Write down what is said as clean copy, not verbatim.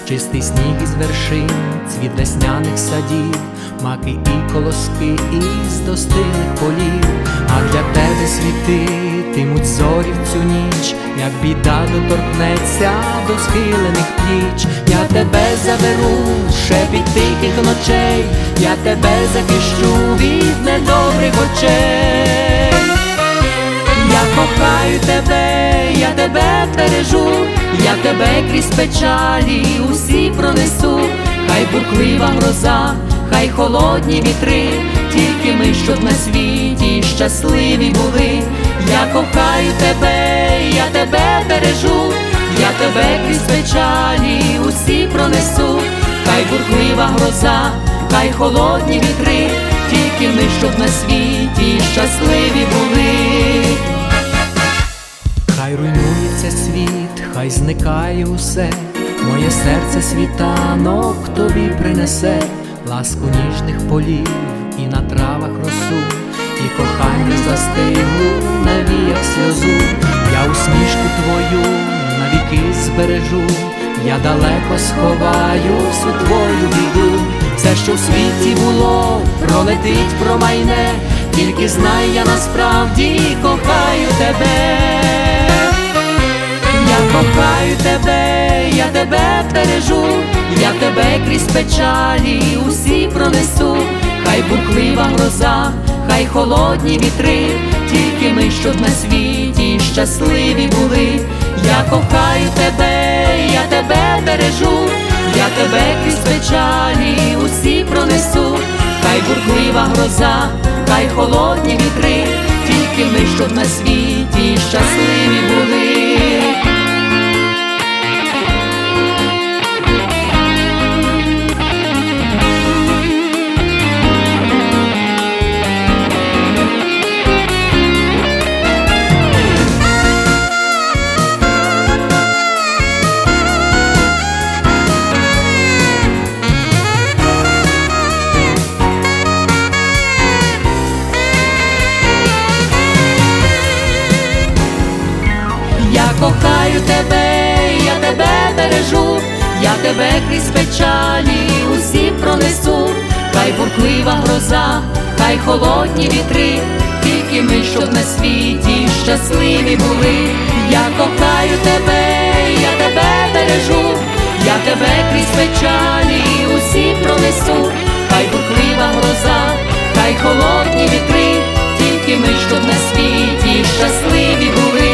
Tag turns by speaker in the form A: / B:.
A: чистий сніг із вершин, цвіт весняних садів, маки і колоски із достиглих полів. А для тебе світитимуть зорі в цю ніч, як біда доторкнеться до схилених пліч. Я тебе заберу в шепіт тихих ночей, я тебе захищу від недобрих очей. Я кохаю тебе, я тебе бережу, я тебе крізь печалі усі пронесу. Хай бурхлива гроза, хай холодні вітри, тільки ми, щоб на світі щасливі були. Я кохаю тебе, я тебе бережу, я тебе крізь печалі усі пронесу. Хай бурхлива гроза, хай холодні вітри, тільки ми, щоб на світі щасливі були. Хай руйнується світ, хай зникає усе, моє серце світанок тобі принесе. Ласку ніжних полів і на травах росу, і кохання застиглу навіяк сльозу. Я усмішку твою навіки збережу, я далеко сховаю всю твою біду. Все, що в світі було, пролетить, промайне, тільки знай, я насправді кохаю тебе. Я кохаю тебе, я тебе бережу, я тебе крізь печалі усі пронесу. Хай бурхлива гроза, хай холодні вітри, тільки ми, щоб на світі щасливі були. Я кохаю тебе, я тебе бережу, я тебе крізь печалі усі пронесу. Хай бурхлива гроза, хай холодні вітри, тільки ми, щоб на світі щасливі були. Я кохаю тебе, я тебе бережу, я тебе крізь печалі усі пронесу. Хай бурхлива гроза, хай холодні вітри, тільки ми, щоб на світі щасливі були. Я кохаю тебе, я тебе бережу, я тебе крізь печалі усі пронесу. Хай бурхлива гроза, хай холодні вітри, тільки ми, щоб на світі щасливі були.